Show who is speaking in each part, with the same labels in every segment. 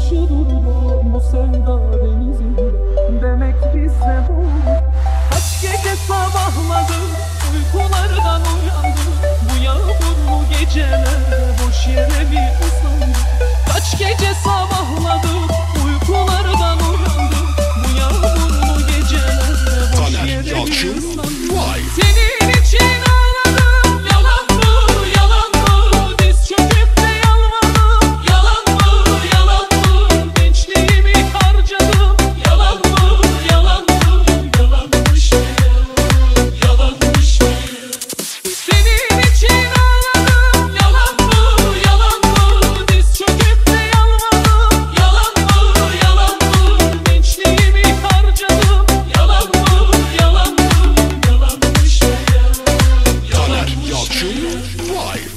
Speaker 1: durdu bu sevda denizinde. Demek bizde bu. Kaç gece sabahladım, uykulardan uyandım. Bu yağmurlu gecelerde boş yere bir ıslandım. Kaç gece sabahladım, uykulardan uyandım. Bu yağmurlu gecelerde boş yere bir ıslandım. Senin için ağladım, yalan mı, yalan mı? Diz çöküp de yalvardım, yalan mı, yalan mı? Gençliğimi harcadım, yalan mı, yalan mı? Yalanmış meğer, yalanmış meğer. Senin için ağladım, yalan mı, yalan mı? Diz çöküp de yalvardım, yalan mı, yalan mı? Gençliğimi harcadım, yalan mı, yalan mı? Yalanmış meğer, yalanmış meğer.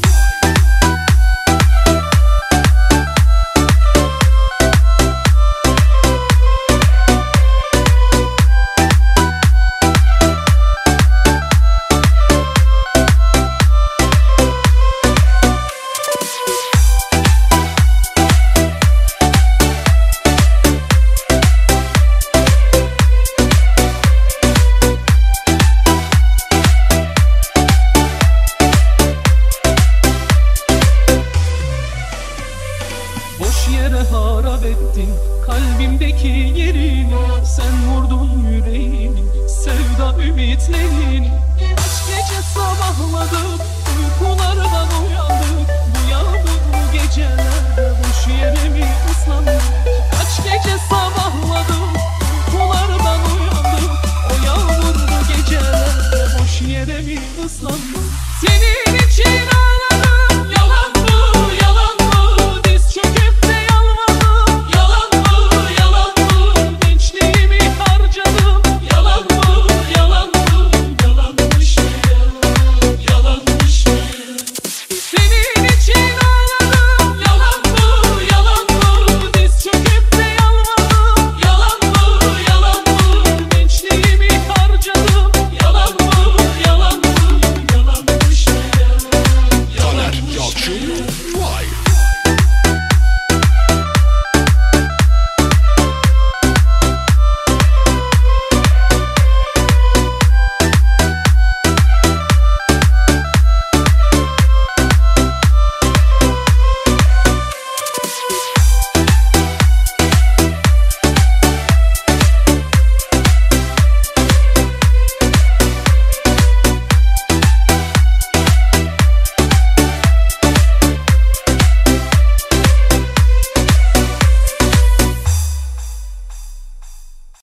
Speaker 1: Boş yere harap ettin kalbimdeki yerini. Sen vurdun yüreğimi, sevda ümitlerini. Kaç gece sabahladım,